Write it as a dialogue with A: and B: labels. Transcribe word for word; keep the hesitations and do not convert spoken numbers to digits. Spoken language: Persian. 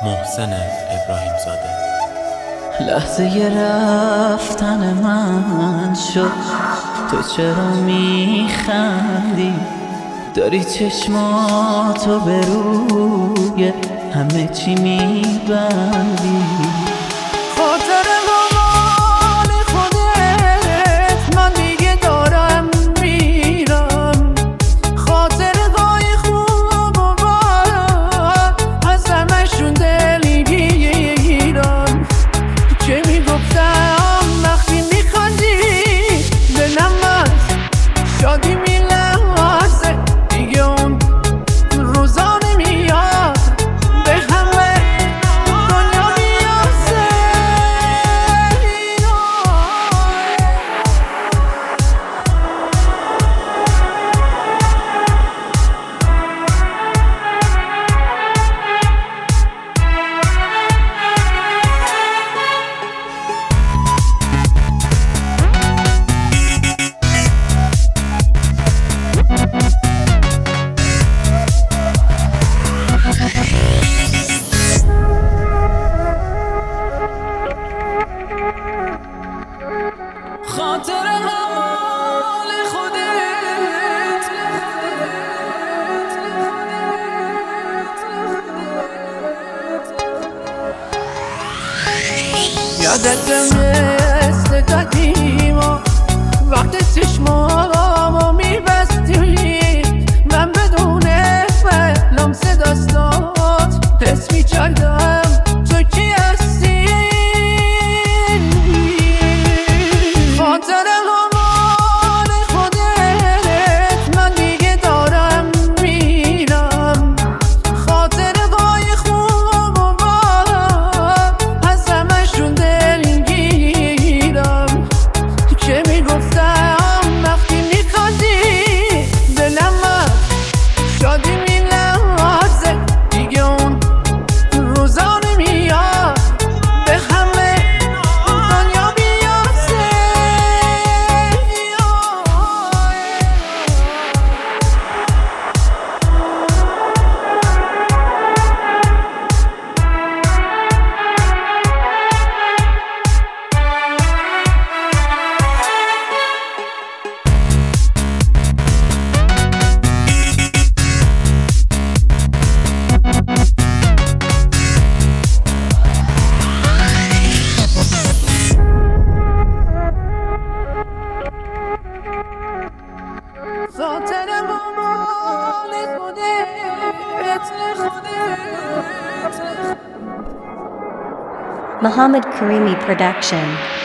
A: محسن ابراهیم زاده.
B: لحظه رفتن من شد، تو چرا میخندی؟ داری چشماتو به روی همه چی میبندی.
C: خاطر مال خودت من دیگه دارم میرم، خاطرهای خوب و بد از همشون دلگیرم. که میگفتم وقتی میخندی دلم از شادی میلرزه، دیگه اون روزا نمیاد به همه دنیا میارزه. خاطر مال خودت یادت مثل قدیما وقت چشمامو میبستی، من بدون لمس دستات حس میکردم تو کی هستی. خاطر مال خودت من دیگه دارم میرم، خاطرهای خوب و بد از همشون دلگیرم. که میگفتم وقتی میخندی دلم از شادی میلرزه، دیگه اون روزا نمیاد به همه دنیا بیارزه. خاطر مال خودت خودت
D: Muhammad Karimi Production.